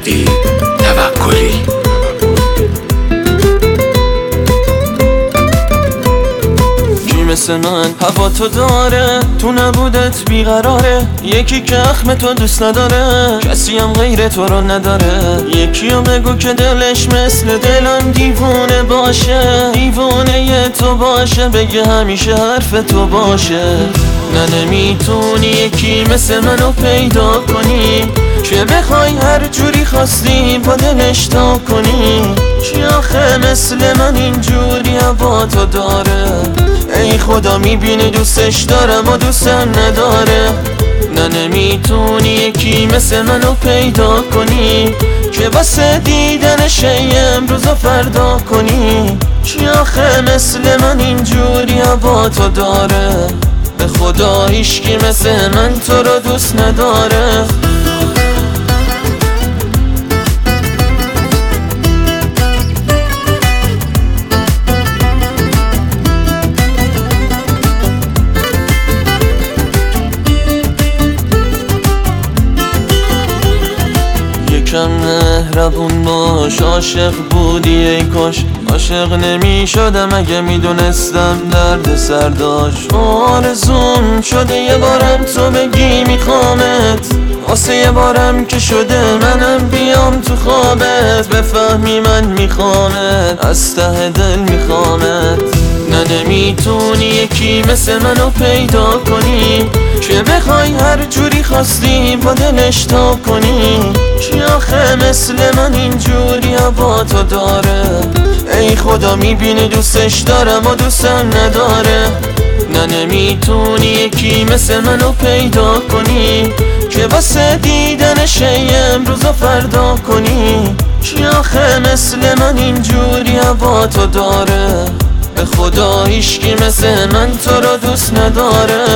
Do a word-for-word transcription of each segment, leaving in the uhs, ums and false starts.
مهدی توکلی. مثل من هوا تو داره، تو نبودت بیقراره. یکی که اخم تو دوست نداره، کسی هم غیر تو رو نداره. یکی رو بگو که دلش مثل دلم دیوونه باشه، دیوونه تو باشه، بگه همیشه حرف تو باشه. نه نمیتونی یکی مثل منو پیدا کنی که بخوای هر جوری خواستی با دلش تا کنی. چی آخه مثل من اینجوری هوا تو داره؟ ای خدا میبینی دوستش دارم و دوستم نداره. نه نمیتونی یکی مثل منو پیدا کنی که واسه دیدنش امروز و فردا کنی. چی آخه مثل من اینجوری هوا تو داره؟ به خدا هیچکی مثل من تو رو دوست نداره. یکم مهربون باش، عاشق بودی ای کاش. عاشق نمی شدم اگه میدونستم درد سر داشت. آرزوم شده یه بارم تو بگی میخوامت، واسه یه بارم که شده منم بیام تو خوابت. بفهمی من میخوامت، از ته دل میخوامت. نه نمیتونی یکی مثل منو پیدا کنی که بخوای هر جوری خواستی با دلش تا کنی. چی آخه مثل من اینجوری هوا تو داره؟ ای خدا میبینی دوستش دارم و دوستم نداره. نه نمیتونی یکی مثل منو پیدا کنی که واسه دیدنش امروز و فردا کنی. چی آخه مثل من اینجوری هوا تو داره؟ به خدا هیچکی مثل من تو رو دوست نداره.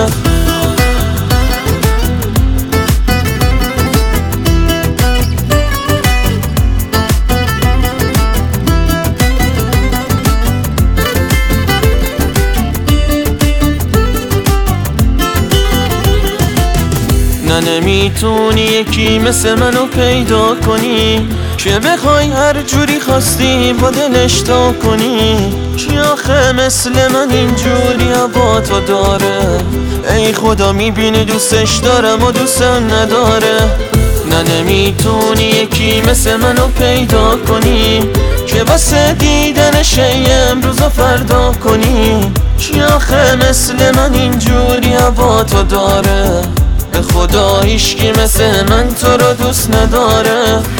نه نمیتونی یکی مثل منو پیدا کنی که بخوای هر جوری خواستی با دلش تا کنی. چی آخه مثل من اینجوری هوا تو داره؟ ای خدا میبینی دوستش دارم و دوستم نداره. نه نمیتونی یکی مثل منو پیدا کنی که واسه دیدنش امروز و فردا کنی. چی آخه مثل من اینجوری هوا تو داره؟ به خدا هیچکی مثل من تو رو دوست نداره.